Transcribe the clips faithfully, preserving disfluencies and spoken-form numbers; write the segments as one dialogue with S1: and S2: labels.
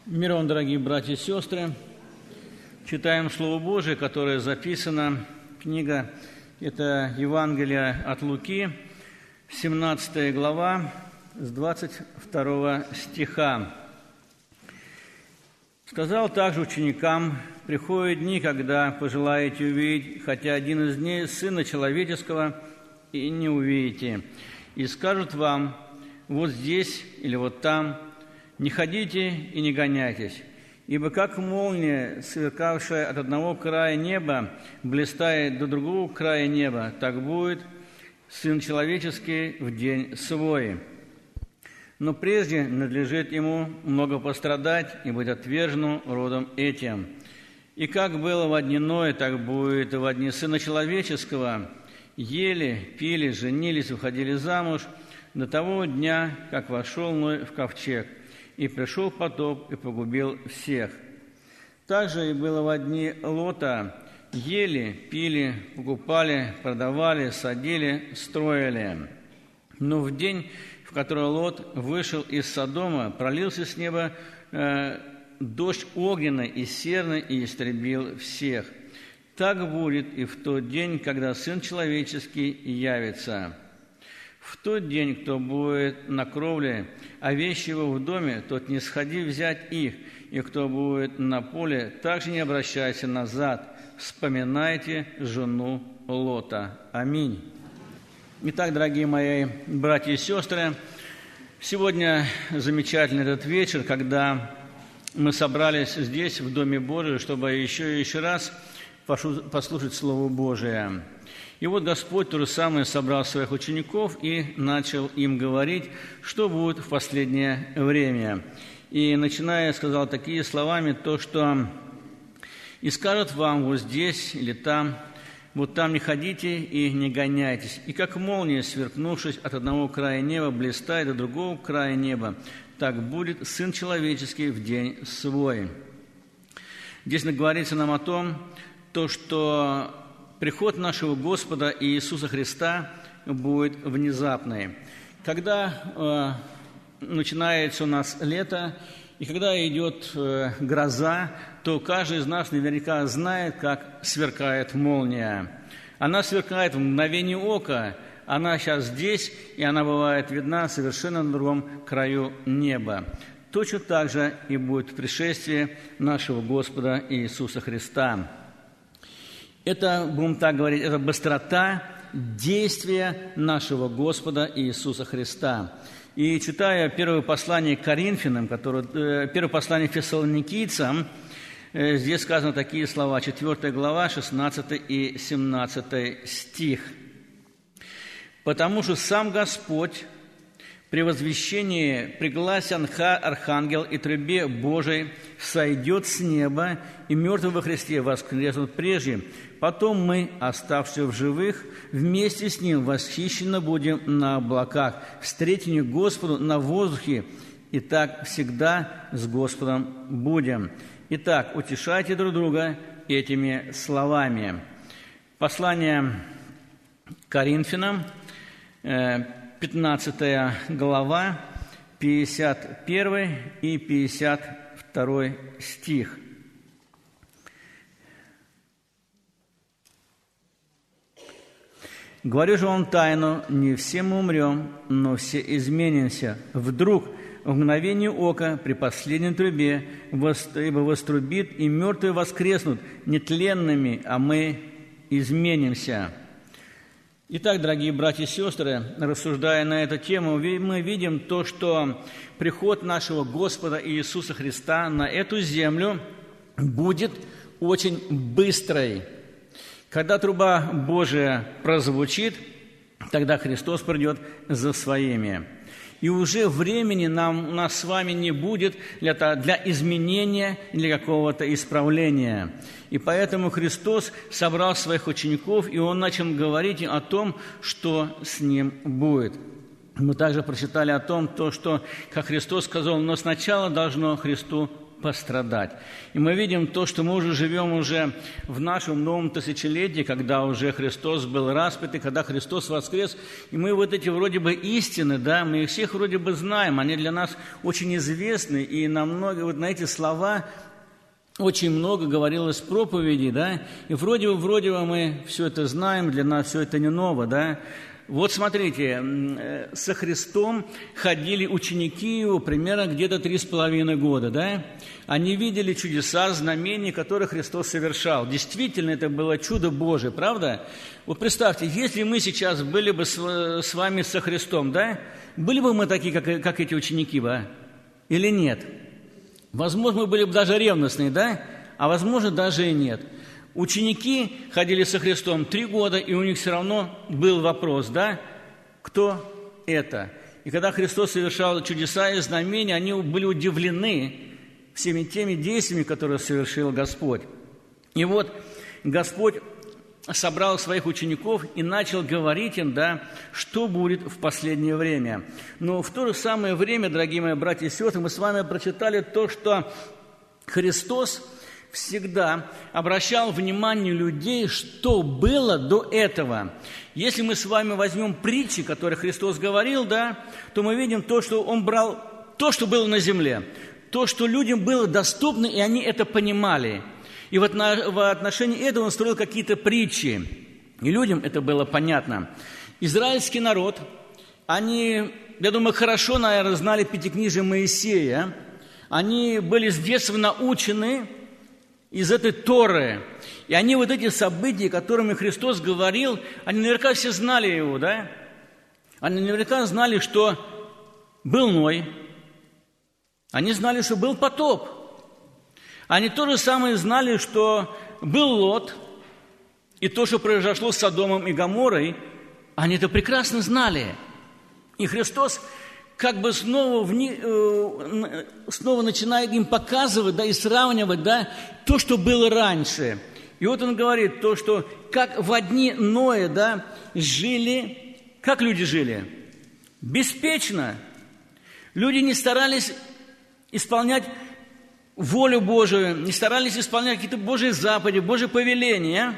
S1: Мир вам, дорогие братья и сестры. Читаем Слово Божие, которое записано, книга, это Евангелие от Луки, семнадцатая глава, с двадцать второго стиха. «Сказал также ученикам: приходят дни, когда пожелаете увидеть хотя один из дней Сына Человеческого, и не увидите, и скажут вам: вот здесь или вот там. Не ходите и не гоняйтесь, ибо как молния, сверкавшая от одного края неба, блистает до другого края неба, так будет Сын Человеческий в день свой. Но прежде надлежит ему много пострадать и быть отверженным родом этим. И как было во дни Ноя, так будет и во дни Сына Человеческого. Ели, пили, женились, выходили замуж до того дня, как вошел Ной в ковчег. И пришел потоп и погубил всех. Также и было во дни Лота: ели, пили, покупали, продавали, садили, строили. Но в день, в который Лот вышел из Содома, пролился с неба э, дождь огненный и серный и истребил всех. Так будет и в тот день, когда Сын Человеческий явится. В тот день, кто будет на кровле, а вещи его в доме, тот не сходи взять их, и кто будет на поле, также не обращайся назад. Вспоминайте жену Лота. Аминь». Итак, дорогие мои братья и сестры, сегодня замечательный этот вечер, когда мы собрались здесь, в Доме Божьем, чтобы еще и еще раз послушать Слово Божие. И вот Господь то же самое собрал своих учеников и начал им говорить, что будет в последнее время. И начиная, сказал такие словами, то, что «И скажут вам вот здесь или там, вот там не ходите и не гоняйтесь, и как молния, сверкнувшись от одного края неба, блистает до другого края неба, так будет Сын Человеческий в день свой». Здесь говорится нам о том, то, что приход нашего Господа Иисуса Христа будет внезапный. Когда э, начинается у нас лето, и когда идет э, гроза, то каждый из нас наверняка знает, как сверкает молния. Она сверкает в мгновение ока, она сейчас здесь, и она бывает видна совершенно на другом краю неба. Точно так же и будет в пришествии нашего Господа Иисуса Христа. Это, будем так говорить, это быстрота действия нашего Господа Иисуса Христа. И читая первое послание к Коринфянам, которое, э, первое послание к Фессалоникийцам, э, здесь сказаны такие слова, четвёртая глава, шестнадцатый и семнадцатый стих. «Потому что сам Господь при возвещении, при гласе архангел и трубе Божией сойдет с неба, и мертвые во Христе воскреснут прежде. Потом мы, оставшиеся в живых, вместе с Ним восхищены будем на облаках, встретим Господу на воздухе, и так всегда с Господом будем. Итак, утешайте друг друга этими словами». Послание к Коринфянам, пятнадцатая глава, пятьдесят первый и пятьдесят второй стих. «Говорю же вам тайну, не все мы умрем, но все изменимся. Вдруг, в мгновение ока, при последней трубе, ибо вострубит, и мертвые воскреснут нетленными, а мы изменимся». Итак, дорогие братья и сестры, рассуждая на эту тему, мы видим то, что приход нашего Господа Иисуса Христа на эту землю будет очень быстрой. Когда труба Божия прозвучит, тогда Христос придет за своими. И уже времени нам, у нас с вами не будет для, для изменения, для какого-то исправления. И поэтому Христос собрал своих учеников, и Он начал говорить о том, что с Ним будет. Мы также прочитали о том, то, что, как Христос сказал, но сначала должно Христу пострадать. И мы видим то, что мы уже живем уже в нашем новом тысячелетии, когда уже Христос был распят, и когда Христос воскрес. И мы вот эти вроде бы истины, да, мы их всех вроде бы знаем, они для нас очень известны, и на, много, вот на эти слова очень много говорилось проповедей, да, и вроде бы, вроде бы мы все это знаем, для нас все это не ново, да. Вот смотрите, со Христом ходили ученики его примерно где-то три с половиной года, да? Они видели чудеса, знамения, которые Христос совершал. Действительно, это было чудо Божие, правда? Вот представьте, если мы сейчас были бы с вами со Христом, да? Были бы мы такие, как, как эти ученики, да? Или нет? Возможно, мы были бы даже ревностные, да? А возможно, даже и нет. Ученики ходили со Христом три года, и у них все равно был вопрос, да, кто это? И когда Христос совершал чудеса и знамения, они были удивлены всеми теми действиями, которые совершил Господь. И вот Господь собрал своих учеников и начал говорить им, да, что будет в последнее время. Но в то же самое время, дорогие мои братья и сестры, мы с вами прочитали то, что Христос всегда обращал внимание людей, что было до этого. Если мы с вами возьмем притчи, которые Христос говорил, да, то мы видим то, что Он брал то, что было на земле, то, что людям было доступно, и они это понимали. И вот в отношении этого Он строил какие-то притчи, и людям это было понятно. Израильский народ, они, я думаю, хорошо, наверное, знали Пятикнижие Моисея, они были с детства научены из этой Торы. И они вот эти события, которыми Христос говорил, они наверняка все знали его, да? Они наверняка знали, что был Ной. Они знали, что был потоп. Они то же самое знали, что был Лот. И то, что произошло с Содомом и Гоморрой, они это прекрасно знали. И Христос как бы снова, в них, э, снова начинает им показывать, да, и сравнивать, да, то, что было раньше. И вот он говорит то, что как в дни Ноя, да, жили, как люди жили? Беспечно. Люди не старались исполнять волю Божию, не старались исполнять какие-то Божьи заповеди, Божьи повеления.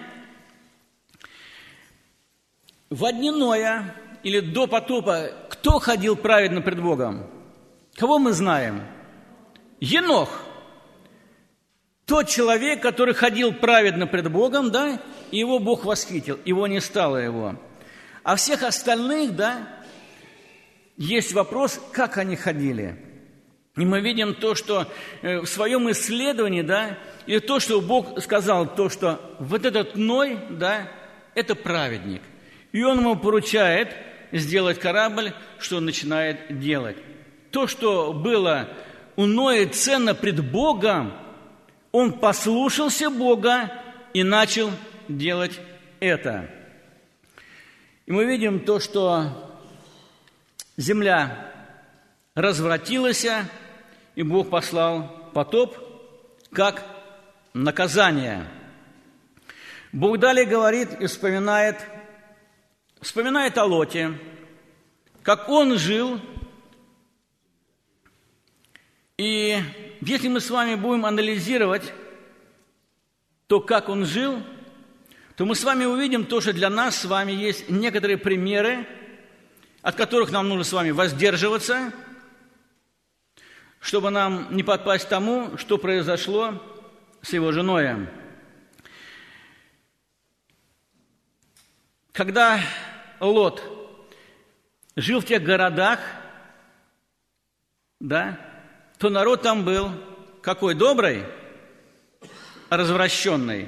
S1: В дни Ноя или до потопа кто ходил праведно пред Богом? Кого мы знаем? Енох. Тот человек, который ходил праведно пред Богом, да, и его Бог восхитил, его не стало его. А всех остальных, да, есть вопрос, как они ходили. И мы видим то, что в своем исследовании, да, и то, что Бог сказал, то, что вот этот Ной, да, это праведник. И Он ему поручает сделать корабль, что он начинает делать. То, что было у Ноя ценно пред Богом, он послушался Бога и начал делать это. И мы видим то, что земля развратилась, и Бог послал потоп как наказание. Бог далее говорит и вспоминает, вспоминает о Лоте, как он жил. И если мы с вами будем анализировать то, как он жил, то мы с вами увидим то, что для нас с вами есть некоторые примеры, от которых нам нужно с вами воздерживаться, чтобы нам не подпасть тому, что произошло с его женой. Когда Лот жил в тех городах, да, то народ там был какой? Добрый, развращенный.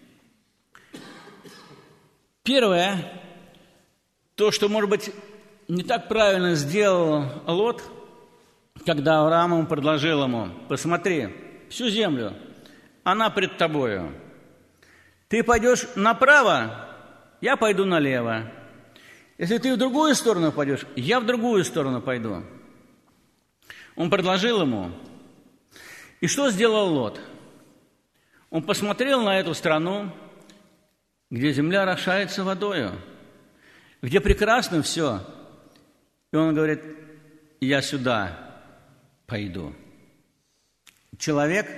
S1: Первое, то, что, может быть, не так правильно сделал Лот, когда Авраам ему предложил ему: посмотри, всю землю, она пред тобою. Ты пойдешь направо, я пойду налево. Если ты в другую сторону пойдешь, я в другую сторону пойду. Он предложил ему. И что сделал Лот? Он посмотрел на эту страну, где земля орошается водою, где прекрасно все. И он говорит: я сюда пойду. человек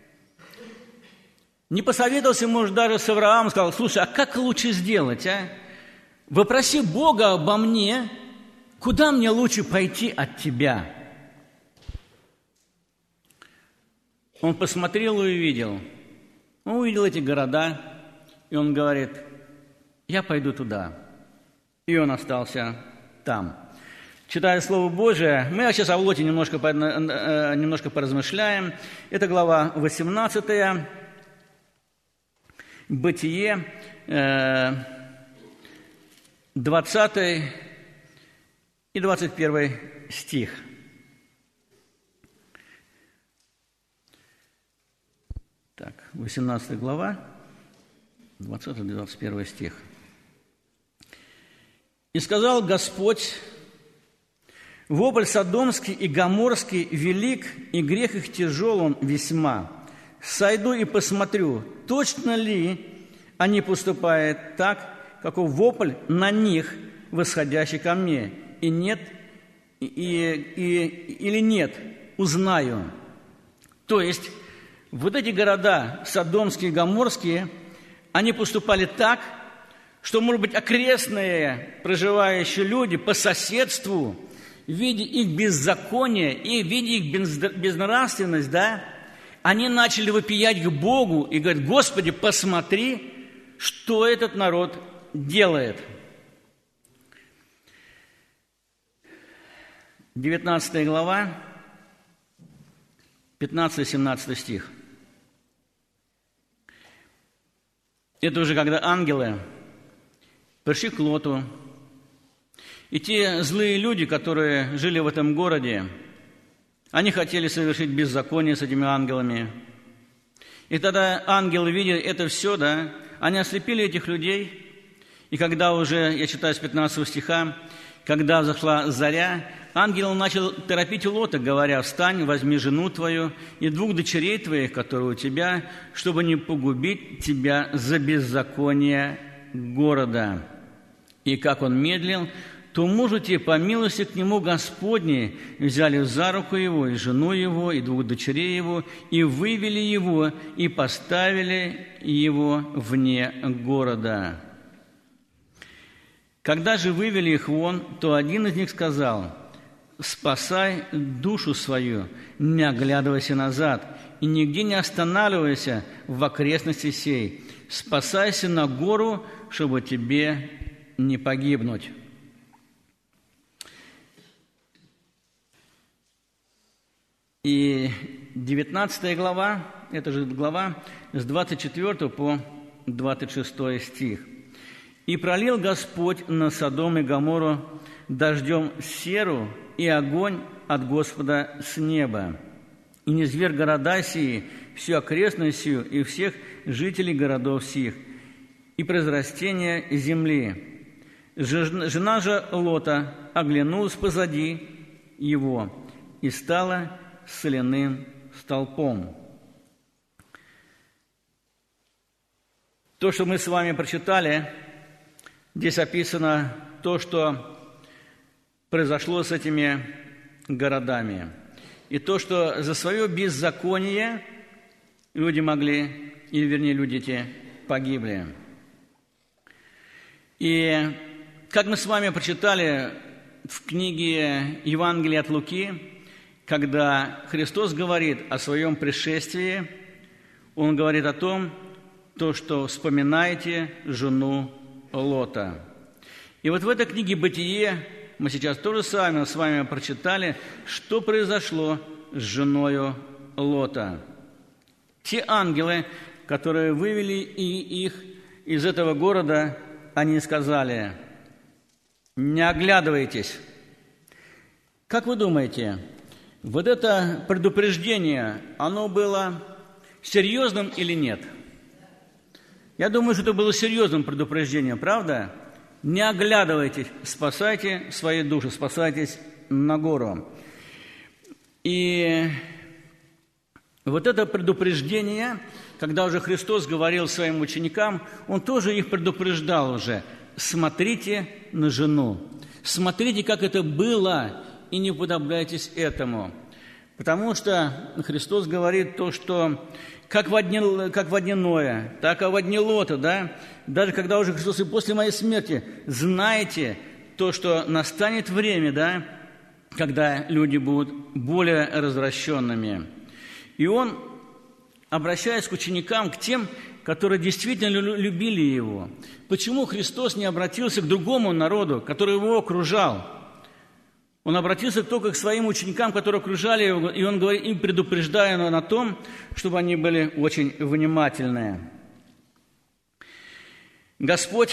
S1: не посоветовался, может, даже с Авраамом, сказал: слушай, а как лучше сделать, а? Вопроси Бога обо мне, куда мне лучше пойти от тебя? Он посмотрел и увидел. Он увидел эти города, и он говорит: я пойду туда. И он остался там. Читая Слово Божие, мы сейчас о Лоте немножко, немножко поразмышляем. Это глава восемнадцатая, Бытие, двадцатый и двадцать первый стих. Так, восемнадцатая глава, двадцатый и двадцать первый стих. «И сказал Господь: вопль содомский и гоморский велик, и грех их тяжел он весьма. Сойду и посмотрю, точно ли они поступают так, каков вопль на них, восходящий ко мне, и нет, и, и, или нет, узнаю». То есть, вот эти города, содомские и гоморские, они поступали так, что, может быть, окрестные проживающие люди по соседству, видя их беззаконие и видя их безнравственность, да, они начали вопиять к Богу и говорить: Господи, посмотри, что этот народ делает. девятнадцатая глава, пятнадцатый-семнадцатый стих. Это уже когда ангелы пришли к Лоту, и те злые люди, которые жили в этом городе, они хотели совершить беззаконие с этими ангелами. И тогда ангелы, видя это все, да, они ослепили этих людей. И когда уже, я читаю с пятнадцатого стиха, когда взошла заря, ангел начал торопить Лота, говоря: «Встань, возьми жену твою и двух дочерей твоих, которые у тебя, чтобы не погубить тебя за беззаконие города». И как он медлил, то мужу те, по милости к нему Господней, взяли за руку его, и жену его, и двух дочерей его, и вывели его, и поставили его вне города. Когда же вывели их вон, то один из них сказал: «Спасай душу свою, не оглядывайся назад, и нигде не останавливайся в окрестности сей. Спасайся на гору, чтобы тебе не погибнуть». И девятнадцатая глава, это же глава с двадцать четвёртого по двадцать шестой стих. «И пролил Господь на Содом и Гоморру дождем серу и огонь от Господа с неба, и низверг города сии, всю окрестность сию и всех жителей городов сих, и произрастение земли. Жена же Лота оглянулась позади его и стала соляным столпом». То, что мы с вами прочитали, здесь описано то, что произошло с этими городами. И то, что за свое беззаконие люди могли, или вернее, люди те погибли. И как мы с вами прочитали в книге Евангелия от Луки, когда Христос говорит о своем пришествии, Он говорит о том, то, что вспоминайте жену Лота. И вот в этой книге «Бытие» мы сейчас тоже с вами, с вами прочитали, что произошло с женою Лота. Те ангелы, которые вывели их из этого города, они сказали: «Не оглядывайтесь». Как вы думаете, вот это предупреждение, оно было серьезным или нет? Я думаю, что это было серьезным предупреждением, правда? Не оглядывайтесь, спасайте свои души, спасайтесь на гору. И вот это предупреждение, когда уже Христос говорил своим ученикам, Он тоже их предупреждал уже: смотрите на жену, смотрите, как это было, и не уподобляйтесь этому. Потому что Христос говорит то, что как во дне, как во дне Ноя, так и во дне Лота, да, даже когда уже Христос и после моей смерти, знайте то, что настанет время, да, когда люди будут более развращенными. И Он, обращаясь к ученикам, к тем, которые действительно любили Его, почему Христос не обратился к другому народу, который Его окружал? Он обратился только к своим ученикам, которые окружали Его, и Он говорит, им предупреждая на том, чтобы они были очень внимательны. Господь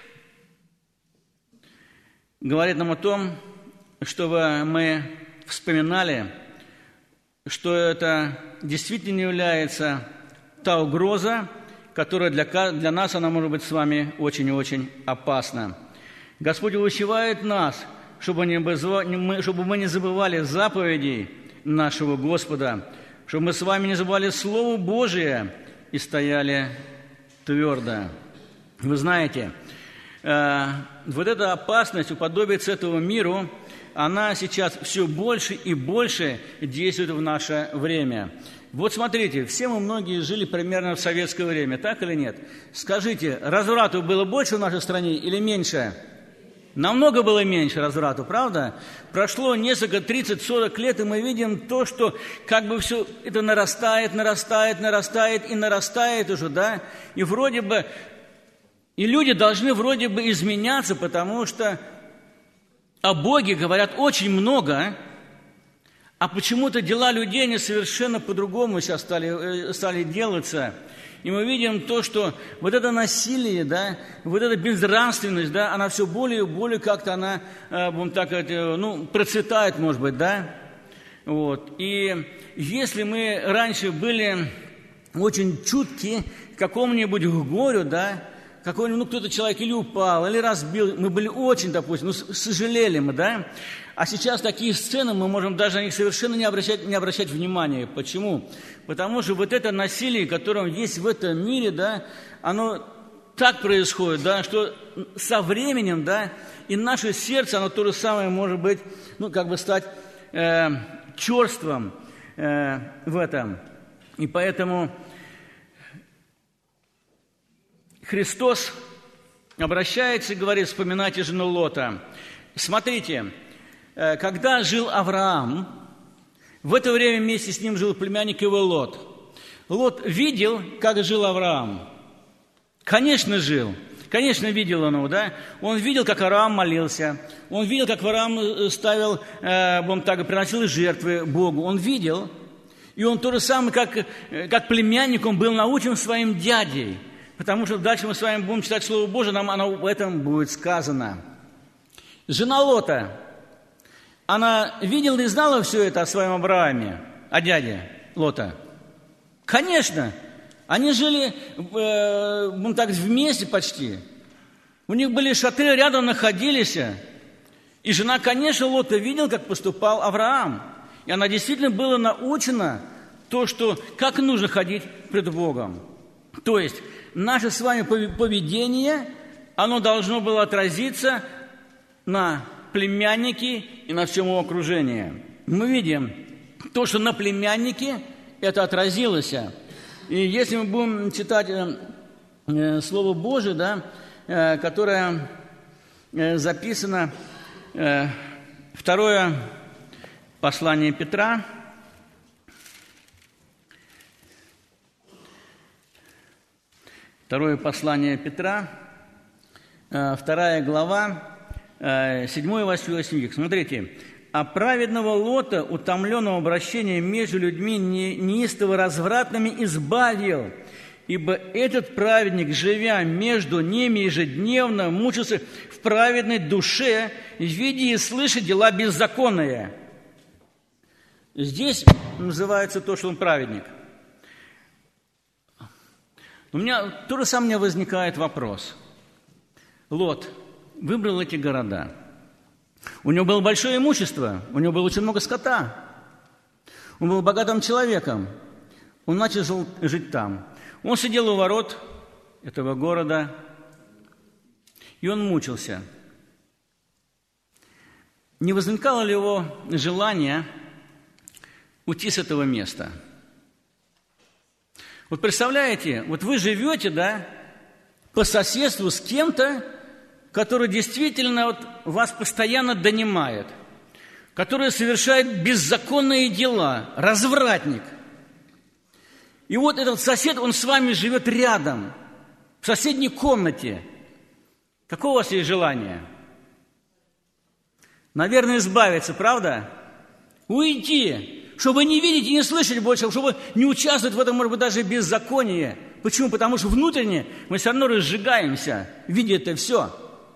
S1: говорит нам о том, чтобы мы вспоминали, что это действительно является та угроза, которая для, для нас, она может быть с вами очень и очень опасна. Господь увещевает нас, чтобы, не, чтобы мы не забывали заповедей нашего Господа, чтобы мы с вами не забывали Слово Божие и стояли твердо. Вы знаете, э, вот эта опасность уподобиться этому миру, она сейчас все больше и больше действует в наше время. Вот смотрите, все мы многие жили примерно в советское время, так или нет? Скажите, разврату было больше в нашей стране или меньше? Намного было меньше разврату, правда? Прошло несколько, тридцать-сорок лет, и мы видим то, что как бы все это нарастает, нарастает, нарастает и нарастает уже, да? И вроде бы, и люди должны вроде бы изменяться, потому что о Боге говорят очень много, а почему-то дела людей не совершенно по-другому сейчас стали, стали делаться. И мы видим то, что вот это насилие, да, вот эта безнравственность, да, она все более и более как-то она, будем так сказать, ну, процветает, может быть, да. Вот. И если мы раньше были очень чутки к какому-нибудь горю, да, какой-нибудь, ну, кто-то человек или упал, или разбил, мы были очень, допустим, ну, сожалели мы, да. А сейчас такие сцены, мы можем даже на них совершенно не обращать, не обращать внимания. Почему? Потому что вот это насилие, которое есть в этом мире, да, оно так происходит, да, что со временем, да, и наше сердце, оно то же самое может быть, ну, как бы стать э, черством э, в этом. И поэтому Христос обращается и говорит, вспоминайте жену Лота. Смотрите, когда жил Авраам, в это время вместе с ним жил племянник его Лот. Лот видел, как жил Авраам. Конечно, жил. Конечно, видел он его, да? Он видел, как Авраам молился. Он видел, как Авраам ставил, э, он так приносил жертвы Богу. Он видел. И он то же самое, как, как племянник, он был научен своим дядей. Потому что дальше мы с вами будем читать Слово Божие, нам оно в этом будет сказано. Жена Лота, она видела и знала все это о своем Аврааме, о дяде Лота? Конечно. Они жили э, ну, так, вместе почти. У них были шатры, рядом находились. И жена, конечно, Лота видела, как поступал Авраам. И она действительно была научена то, что как нужно ходить пред Богом. То есть наше с вами поведение, оно должно было отразиться на племяннике и на всем его окружении. Мы видим то, что на племяннике это отразилось. И если мы будем читать э, Слово Божие, да, э, которое э, записано, э, второе послание Петра, второе послание Петра, э, вторая глава, седьмой и восьмой стих. Смотрите. «А праведного Лота, утомленного обращением между людьми неистово развратными, избавил, ибо этот праведник, живя между ними ежедневно, мучился в праведной душе, видя и слыша дела беззаконные». Здесь называется то, что он праведник. У меня то же самое возникает вопрос. Лот выбрал эти города. У него было большое имущество, у него было очень много скота. Он был богатым человеком. Он начал жить там. Он сидел у ворот этого города, и он мучился. Не возникало ли его желание уйти с этого места. Вот представляете, вот вы живете, да, по соседству с кем-то, который действительно вот вас постоянно донимает, который совершает беззаконные дела, развратник. И вот этот сосед, он с вами живет рядом, в соседней комнате. Какое у вас есть желание? Наверное, избавиться, правда? Уйти, чтобы не видеть и не слышать больше, чтобы не участвовать в этом, может быть, даже беззаконии. Почему? Потому что внутренне мы все равно разжигаемся, видя это все.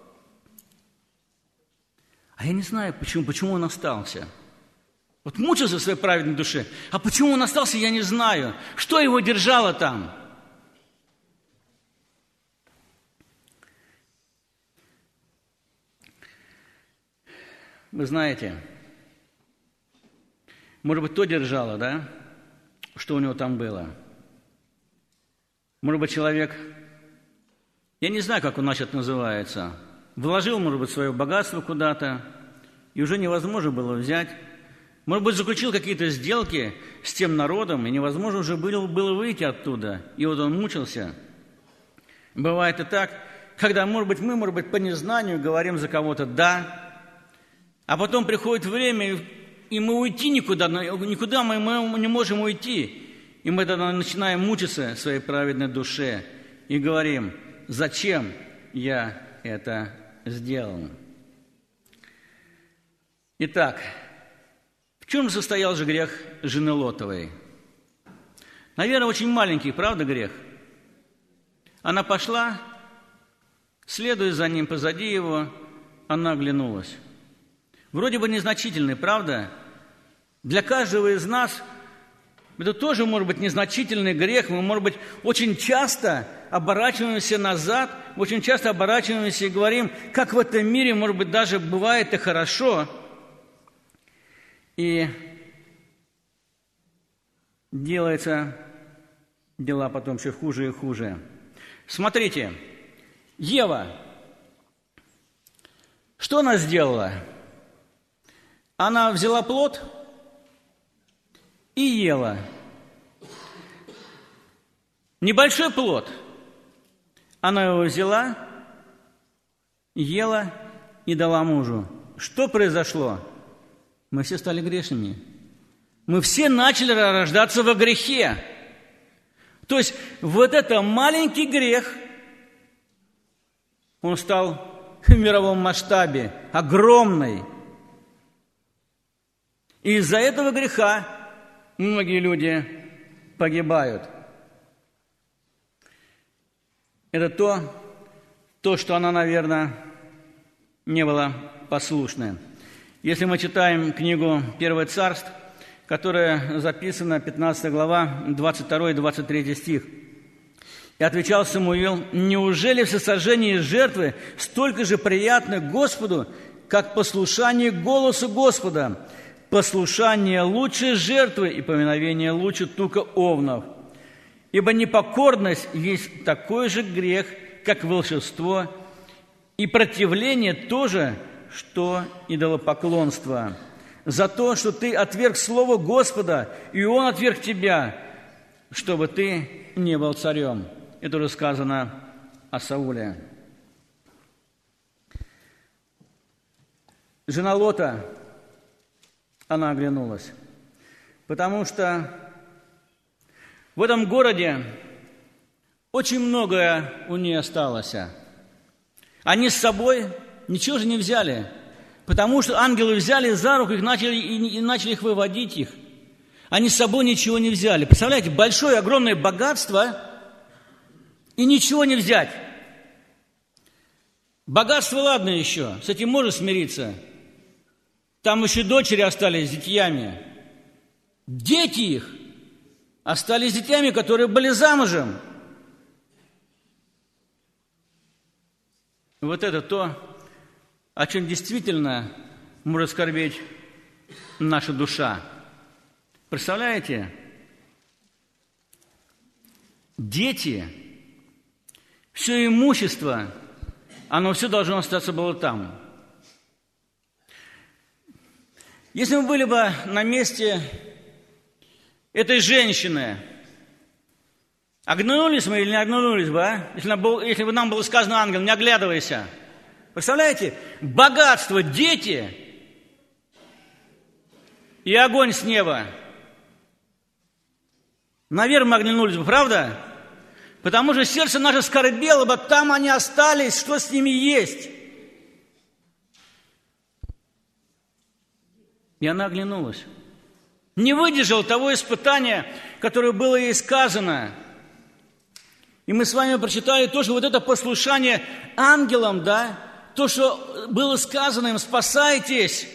S1: А я не знаю, почему, почему он остался. Вот мучился в своей праведной душе. А почему он остался, я не знаю. Что его держало там? Вы знаете, может быть, то держало, да, что у него там было. Может быть, человек, я не знаю, как у нас это называется, вложил, может быть, свое богатство куда-то, и уже невозможно было взять. Может быть, заключил какие-то сделки с тем народом, и невозможно уже было, было выйти оттуда. И вот он мучился. Бывает и так, когда, может быть, мы, может быть, по незнанию говорим за кого-то «да», а потом приходит время, и мы уйти никуда, никуда мы, мы не можем уйти. И мы тогда начинаем мучиться в своей праведной душе и говорим, зачем я это сделал? Итак, в чем состоял же грех жены Лотовой? Наверное, очень маленький, правда, грех? Она пошла, следуя за ним, позади его, она оглянулась. Вроде бы незначительный, правда? Для каждого из нас это тоже может быть незначительный грех. Мы, может быть, очень часто оборачиваемся назад, очень часто оборачиваемся и говорим, как в этом мире, может быть, даже бывает и хорошо. И делаются дела потом все хуже и хуже. Смотрите, Ева, что она сделала? Она взяла плод и ела. Небольшой плод. Она его взяла, ела и дала мужу. Что произошло? Мы все стали грешными. Мы все начали рождаться во грехе. То есть вот это маленький грех, он стал в мировом масштабе огромный. И из-за этого греха многие люди погибают. Это то, то, что она, наверное, не была послушной. Если мы читаем книгу «Первое царств», которая записана, пятнадцатая глава, двадцать второй и двадцать третий стих. «И отвечал Самуил, неужели всесожжение жертвы столько же приятно Господу, как послушание голосу Господа? Послушание лучше жертвы и поминовение лучше тука овнов. Ибо непокорность есть такой же грех, как волшебство, и противление тоже, что идолопоклонство. За то, что ты отверг слово Господа, и Он отверг тебя, чтобы ты не был царем». Это уже сказано о Сауле. Жена Лота, она оглянулась, потому что в этом городе очень многое у нее осталось. Они с собой ничего же не взяли, потому что ангелы взяли за руку их начали, и, и начали их выводить их. Они с собой ничего не взяли. Представляете, большое, огромное богатство и ничего не взять. Богатство, ладно еще, с этим можно смириться. Там еще дочери остались с детьями. Дети их остались с детьми, которые были замужем. Вот это то, о чем действительно может скорбеть наша душа. Представляете? Дети, все имущество, оно все должно остаться было там. Если мы были бы на месте этой женщины. Оглянулись мы или не оглянулись бы, а? Если, нам был, если бы нам было сказано, ангел, не оглядывайся. Представляете? Богатство, дети и огонь с неба. Наверное, мы оглянулись бы, правда? Потому что сердце наше скорбело бы, там они остались, что с ними есть. И она оглянулась. Не выдержала того испытания, которое было ей сказано. И мы с вами прочитали тоже вот это послушание ангелам, да? То, что было сказано им, спасайтесь.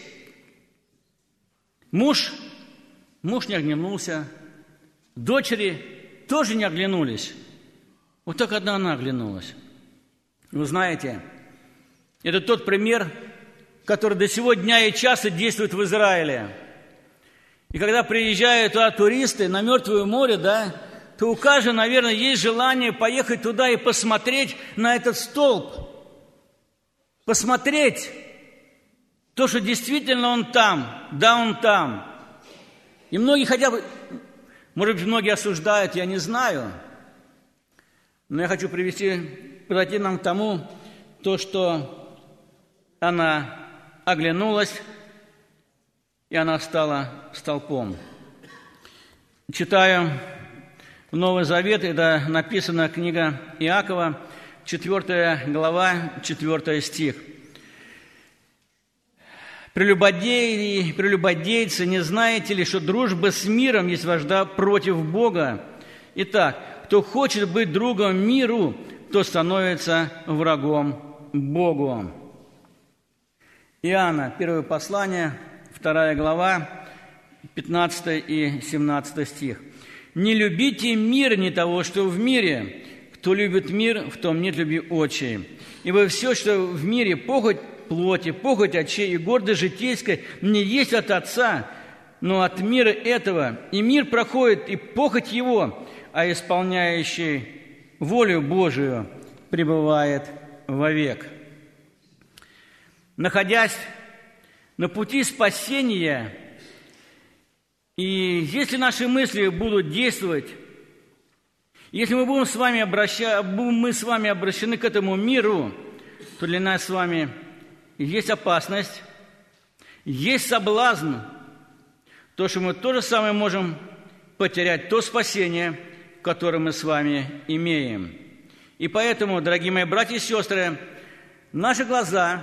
S1: Муж, муж не оглянулся. Дочери тоже не оглянулись. Вот так одна она оглянулась. Вы знаете, это тот пример, который до сего дня и часа действует в Израиле. И когда приезжают туда туристы на Мертвое море, да, то у каждого, наверное, есть желание поехать туда и посмотреть на этот столб. Посмотреть то, что действительно он там, да, он там. И многие хотя бы, может быть, многие осуждают, я не знаю. Но я хочу привести, подойти нам к тому, то, что она оглянулась, и она стала столпом. Читаю в Новый Завет, это написана книга Иакова, четвёртая глава, четвёртый стих. «Прелюбодеи, прелюбодейцы, не знаете ли, что дружба с миром есть вражда против Бога? Итак, кто хочет быть другом миру, то становится врагом Богу». Иоанна, первое послание, вторая глава, пятнадцатый и семнадцатый стих. «Не любите мир, не того, что в мире. Кто любит мир, в том нет любви отчей. Ибо все, что в мире, похоть плоти, похоть очей и гордость житейская, не есть от Отца, но от мира этого. И мир проходит, и похоть его, а исполняющий волю Божию пребывает вовек». Находясь на пути спасения, и если наши мысли будут действовать, если мы будем с вами обраща... мы с вами обращены к этому миру, то для нас с вами есть опасность, есть соблазн, то, что мы то же самое можем потерять, то спасение, которое мы с вами имеем. И поэтому, дорогие мои братья и сестры, наши глаза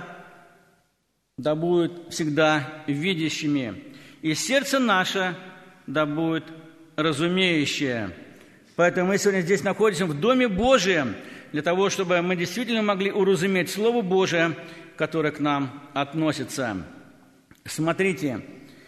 S1: да будут всегда видящими, и сердце наше да будет разумеющее. Поэтому мы сегодня здесь находимся в Доме Божием, для того, чтобы мы действительно могли уразуметь Слово Божие, которое к нам относится. Смотрите,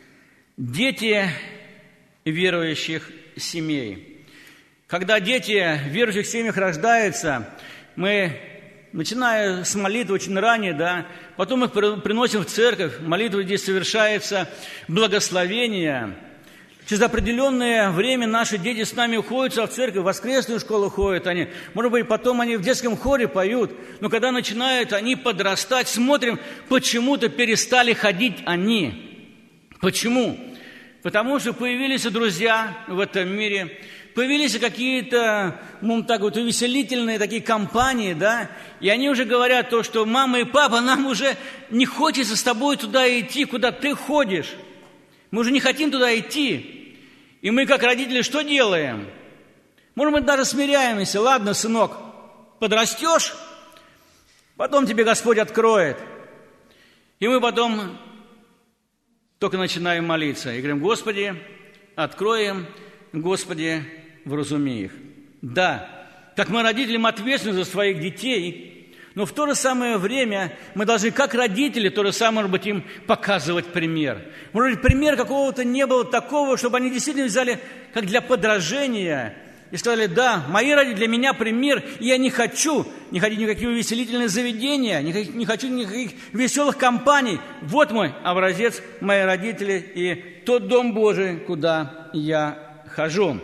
S1: дети верующих семей. Когда дети в верующих семьях рождаются, мы, начиная с молитвы очень ранее, да, потом их приносим в церковь, молитва здесь совершается, благословение. Через определенное время наши дети с нами уходят в церковь, в воскресную школу ходят они. Может быть, потом они в детском хоре поют. Но когда начинают они подрастать, смотрим, почему-то перестали ходить они. Почему? Потому что появились друзья в этом мире, появились какие-то, ну, так вот, увеселительные такие компании, да, и они уже говорят то, что мама и папа, нам уже не хочется с тобой туда идти, куда ты ходишь. Мы уже не хотим туда идти. И мы, как родители, что делаем? Может быть, даже смиряемся. Ладно, сынок, подрастешь, потом тебе Господь откроет. И мы потом только начинаем молиться. И говорим: Господи, откроем, Господи, вразуми их. Да, как мы, родители, мы ответственны за своих детей, но в то же самое время мы должны, как родители, то же самое, может быть, им показывать пример. Может быть, пример какого-то не было такого, чтобы они действительно взяли, как для подражения, и сказали: да, мои родители для меня пример, и я не хочу не ходить ни в какие увеселительные заведения, не хочу никаких веселых компаний. Вот мой образец, мои родители и тот Дом Божий, куда я хожу.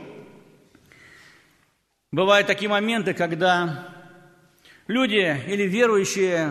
S1: Бывают такие моменты, когда люди или верующие,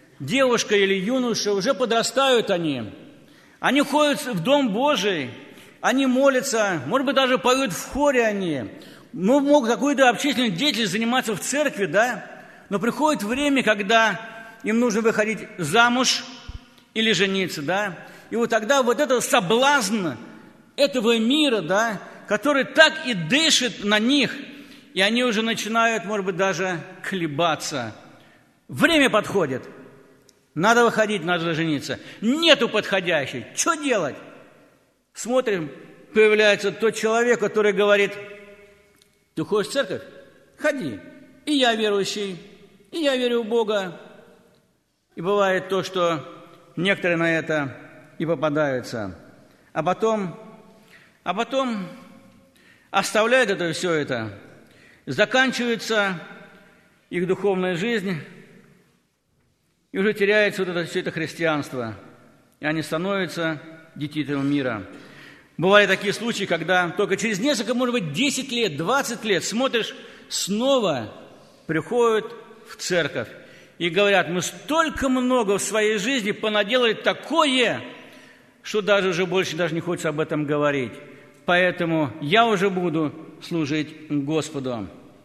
S1: девушка или юноша, уже подрастают они. Они ходят в Дом Божий, они молятся, может быть, даже поют в хоре они, ну, могут какую-то общественную деятельность заниматься в церкви, да, но приходит время, когда им нужно выходить замуж или жениться, да, и вот тогда вот этот соблазн этого мира, да, который так и дышит на них, и они уже начинают, может быть, даже колебаться. Время подходит. Надо выходить, надо жениться. Нету подходящей. Что делать? Смотрим, появляется тот человек, который говорит: ты ходишь в церковь? Ходи. И я верующий, и я верю в Бога. И бывает то, что некоторые на это и попадаются. А потом, а потом оставляют это все это. Заканчивается их духовная жизнь, и уже теряется вот это, все это христианство. И они становятся детьми мира. Бывали такие случаи, когда только через несколько, может быть, десять лет, двадцать лет смотришь, снова приходят в церковь и говорят: мы столько много в своей жизни понаделали такое, что даже уже больше даже не хочется об этом говорить. Поэтому я уже буду служить Господу.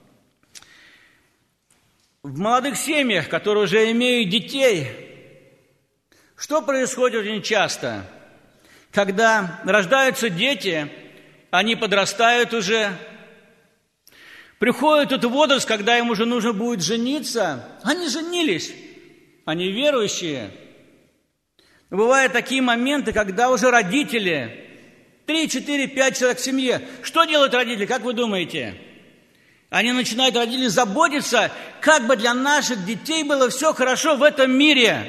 S1: В молодых семьях, которые уже имеют детей, что происходит очень часто? Когда рождаются дети, они подрастают уже, приходит тот возраст, когда им уже нужно будет жениться, они женились, они верующие. Но бывают такие моменты, когда уже родители, три, четыре, пять человек в семье, что делают родители, как вы думаете? Они начинают, родители, заботиться, как бы для наших детей было все хорошо в этом мире.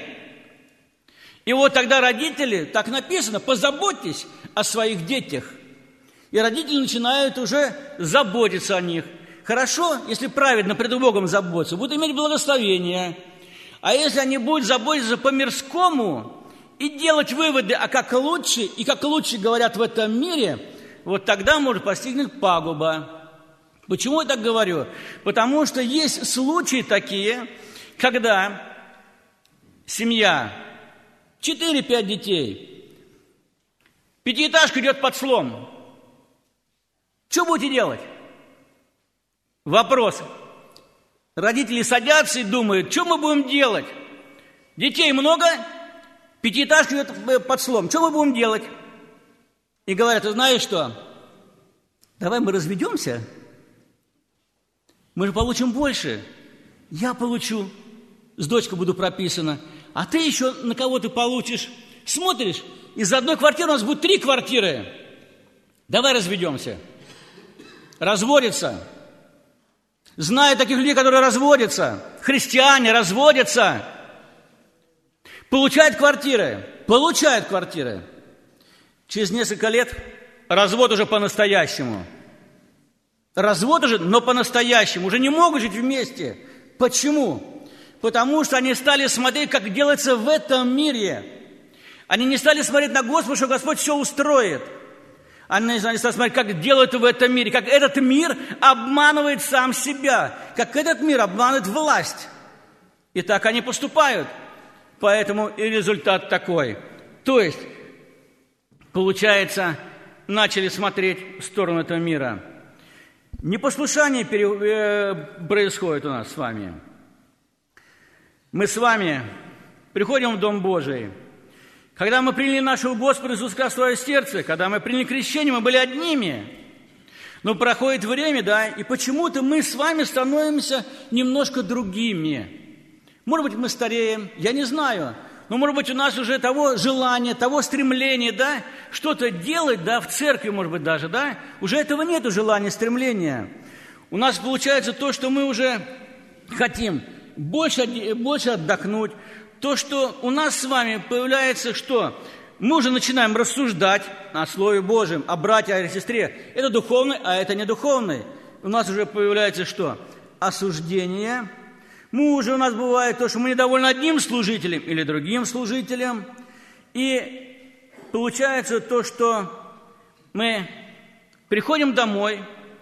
S1: И вот тогда родители, так написано, позаботьтесь о своих детях. И родители начинают уже заботиться о них. Хорошо, если праведно пред Богом заботиться, будут иметь благословение. А если они будут заботиться по-мирскому и делать выводы, а как лучше, и как лучше говорят в этом мире, вот тогда может постигнуть пагуба. Почему я так говорю? Потому что есть случаи такие, когда семья, четыре-пять детей, пятиэтажка идет под слом. Что будете делать? Вопрос. Родители садятся и думают: что мы будем делать? Детей много, пятиэтажка идет под слом. Что мы будем делать? И говорят: ты знаешь что? Давай мы разведемся. Мы же получим больше. Я получу, с дочкой буду прописана, а ты еще на кого ты получишь. Смотришь, из одной квартиры у нас будет три квартиры. Давай разведемся. Разводятся. Знаю таких людей, которые разводятся. Христиане разводятся. Получают квартиры. Получают квартиры. Через несколько лет развод уже по-настоящему. Развод уже, но по-настоящему. Уже не могут жить вместе. Почему? Потому что они стали смотреть, как делается в этом мире. Они не стали смотреть на Господа, что Господь все устроит. Они стали смотреть, как делают в этом мире. Как этот мир обманывает сам себя. Как этот мир обманывает власть. И так они поступают. Поэтому и результат такой. То есть, получается, начали смотреть в сторону этого мира. Непослушание происходит у нас с вами. Мы с вами приходим в Дом Божий. Когда мы приняли нашего Господа Иисуса Христа в свое сердце, когда мы приняли крещение, мы были одними. Но проходит время, да, и почему-то мы с вами становимся немножко другими. Может быть, мы стареем, я не знаю. Но, может быть, у нас уже того желания, того стремления, да, что-то делать, да, в церкви, может быть, даже, да, уже этого нету желания, стремления. У нас получается то, что мы уже хотим больше, больше отдохнуть. То, что у нас с вами появляется, что мы уже начинаем рассуждать о Слове Божьем, о брате, о сестре. Это духовный, а это не духовный. У нас уже появляется что? Осуждение. Мы уже, у нас бывает то, что мы недовольны одним служителем или другим служителем. И получается то, что мы приходим домой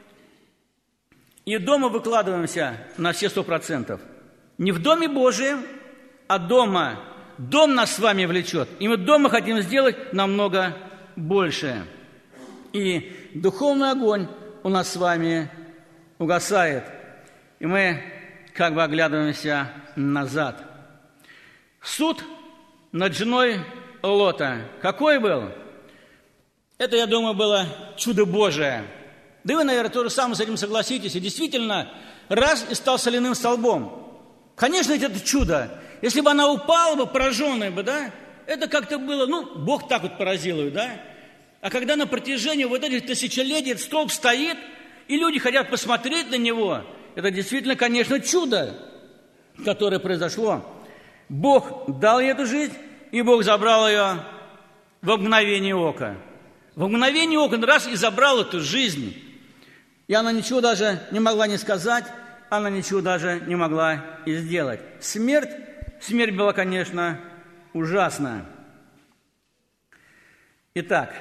S1: и дома выкладываемся на все сто процентов. Не в Доме Божьем, а дома. Дом нас с вами влечет. И мы дома хотим сделать намного больше. и духовный огонь у нас с вами угасает. И мы как бы оглядываемся назад. Суд над женой Лота какой был? Это, я думаю, было чудо Божие. Да и вы, наверное, тоже сами с этим согласитесь. И действительно, раз и стал соляным столбом. Конечно, это чудо. Если бы она упала бы, пораженная бы, да, это как-то было, ну, Бог так вот поразил ее, да. А когда на протяжении вот этих тысячелетий этот столб стоит, и люди хотят посмотреть на него, это действительно, конечно, чудо, которое произошло. Бог дал ей эту жизнь, и Бог забрал ее в мгновение ока. В мгновение ока он раз и забрал эту жизнь. И она ничего даже не могла не сказать, она ничего даже не могла и сделать. Смерть, смерть была, конечно, ужасна. Итак,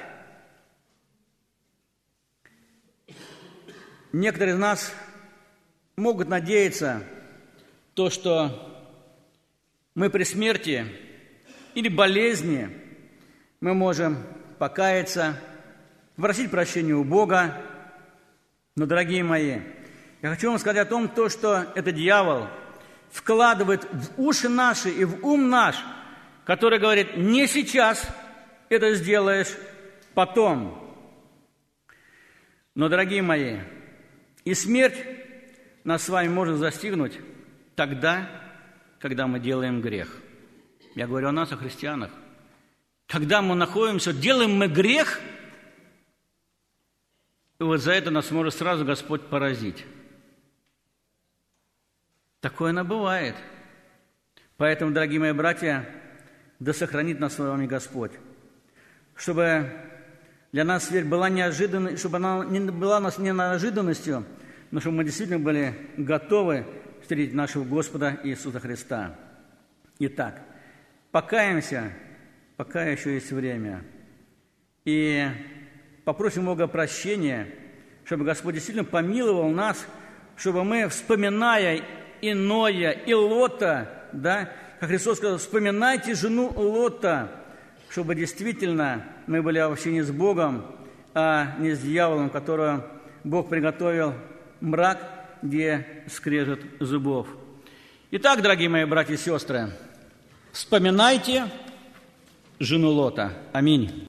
S1: некоторые из нас могут надеяться, то, что мы при смерти или болезни мы можем покаяться, просить прощения у Бога. Но, дорогие мои, я хочу вам сказать о том, то, что это дьявол вкладывает в уши наши и в ум наш, который говорит: не сейчас это сделаешь, потом. Но, дорогие мои, и смерть нас с вами может застигнуть тогда, когда мы делаем грех. Я говорю о нас, о христианах. Когда мы находимся, делаем мы грех, и вот за это нас может сразу Господь поразить. Такое оно бывает. Поэтому, дорогие мои братья, да сохранит нас с вами Господь, чтобы для нас смерть была неожиданной, чтобы она не была нас не неожиданностью, но чтобы мы действительно были готовы встретить нашего Господа Иисуса Христа. Итак, покаемся, пока еще есть время, и попросим Бога прощения, чтобы Господь действительно помиловал нас, чтобы мы, вспоминая иное, и Лота, да, как Христос сказал: вспоминайте жену Лота, чтобы действительно мы были в общении с Богом, а не с дьяволом, которого Бог приготовил мрак, где скрежет зубов. Итак, дорогие мои братья и сестры, вспоминайте жену Лота. Аминь.